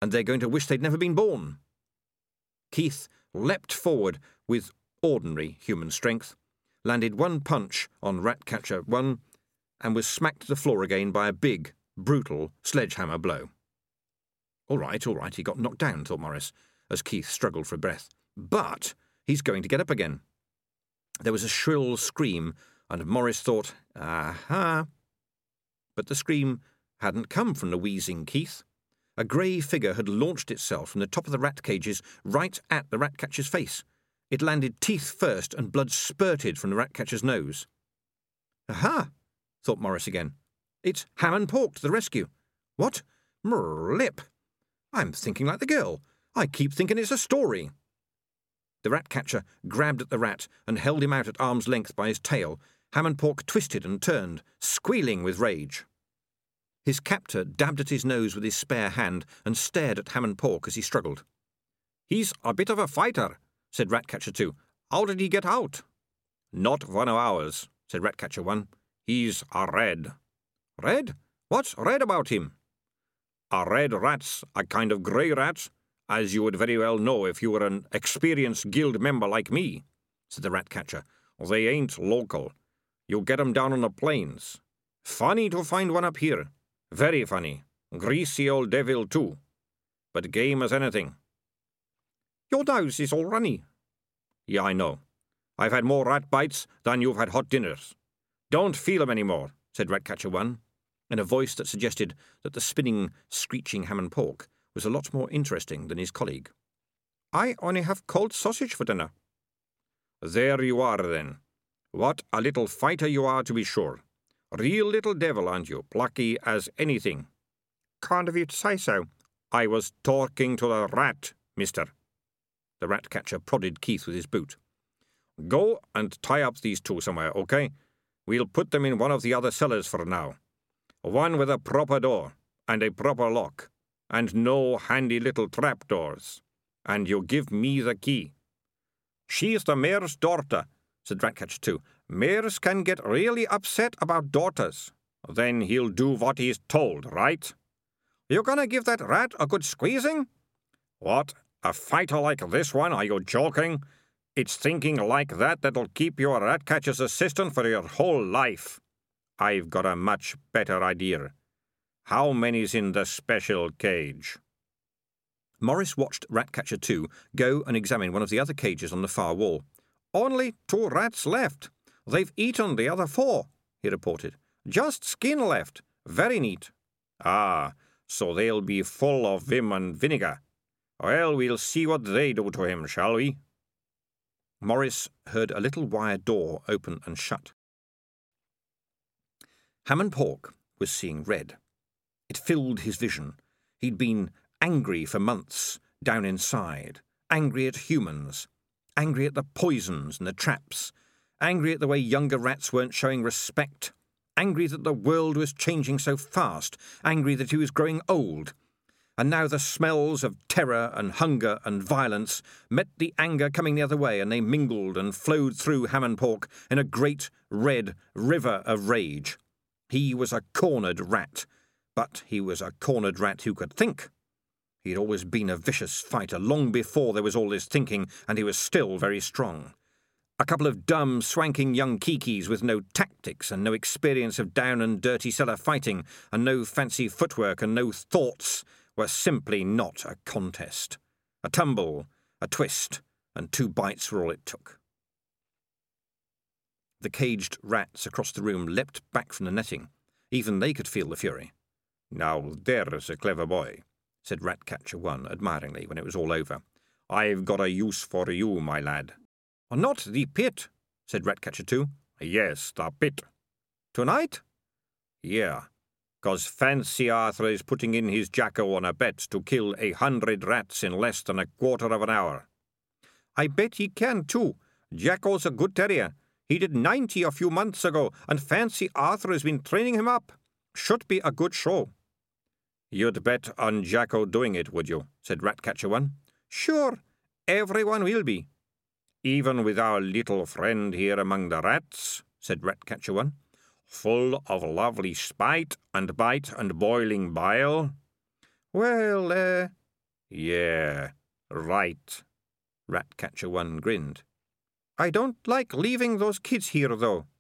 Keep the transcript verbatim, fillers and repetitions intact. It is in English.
and they're going to wish they'd never been born. Keith leapt forward with ordinary human strength, landed one punch on Ratcatcher one, and was smacked to the floor again by a big, brutal sledgehammer blow. All right, all right, he got knocked down, thought Morris, as Keith struggled for breath. But he's going to get up again. There was a shrill scream, and Morris thought, aha. But the scream hadn't come from the wheezing Keith. A grey figure had launched itself from the top of the rat cages right at the Ratcatcher's face. It landed teeth first, and blood spurted from the Ratcatcher's nose. Aha, thought Morris again. It's Hammond Pork to the rescue. What? Mrlip! I'm thinking like the girl. I keep thinking it's a story. The Ratcatcher grabbed at the rat and held him out at arm's length by his tail. Hammond Pork twisted and turned, squealing with rage. His captor dabbed at his nose with his spare hand and stared at Hammond Pork as he struggled. He's a bit of a fighter, said Ratcatcher two. How did he get out? Not one of ours, said Ratcatcher one. He's a red. Red? What's red about him? A red rat's a kind of grey rat, as you would very well know if you were an experienced guild member like me, said the Ratcatcher. They ain't local. You get 'em down on the plains. Funny to find one up here. Very funny. Greasy old devil, too. But game as anything. Your nose is all runny. Yeah, I know. I've had more rat bites than you've had hot dinners. Don't feel 'em any more, said Ratcatcher one, in a voice that suggested that the spinning, screeching Hammond Pork was a lot more interesting than his colleague. I only have cold sausage for dinner. There you are, then. What a little fighter you are, to be sure. Real little devil, aren't you? Plucky as anything. Kind of you to say so. I was talking to the rat, mister. The Ratcatcher prodded Keith with his boot. Go and tie up these two somewhere, OK? We'll put them in one of the other cellars for now. One with a proper door, and a proper lock, and no handy little trapdoors. And you give me the key. She's the mayor's daughter, said Ratcatcher two. Mayors can get really upset about daughters. Then he'll do what he's told, right? You gonna give that rat a good squeezing? What? A fighter like this one? Are you joking? It's thinking like that that'll keep you a Ratcatcher's assistant for your whole life. I've got a much better idea. How many's in the special cage? Morris watched Ratcatcher two go and examine one of the other cages on the far wall. Only two rats left. They've eaten the other four, he reported. Just skin left. Very neat. Ah, so they'll be full of vim and vinegar. Well, we'll see what they do to him, shall we? Morris heard a little wire door open and shut. Hammond Pork was seeing red. It filled his vision. He'd been angry for months, down inside, angry at humans, angry at the poisons and the traps, angry at the way younger rats weren't showing respect, angry that the world was changing so fast, angry that he was growing old. And now the smells of terror and hunger and violence met the anger coming the other way, and they mingled and flowed through Hammond Pork in a great red river of rage. He was a cornered rat, but he was a cornered rat who could think. He'd always been a vicious fighter long before there was all this thinking, and he was still very strong. A couple of dumb, swanking young kikis with no tactics and no experience of down and dirty cellar fighting and no fancy footwork and no thoughts were simply not a contest. A tumble, a twist, and two bites were all it took. The caged rats across the room leapt back from the netting. Even they could feel the fury. Now there's a clever boy, said Ratcatcher one admiringly when it was all over. I've got a use for you, my lad. Not the pit, said Ratcatcher two. Yes, the pit. Tonight? Yeah, 'cause Fancy Arthur is putting in his jacko on a bet to kill a hundred rats in less than a quarter of an hour. I bet he can, too. Jacko's a good terrier. He did ninety a few months ago, and Fancy Arthur has been training him up. Should be a good show. You'd bet on Jacko doing it, would you? Said Ratcatcher one. Sure, everyone will be. Even with our little friend here among the rats, said Ratcatcher one. Full of lovely spite and bite and boiling bile. Well, uh, Yeah, right. Ratcatcher one grinned. I don't like leaving those kids here, though.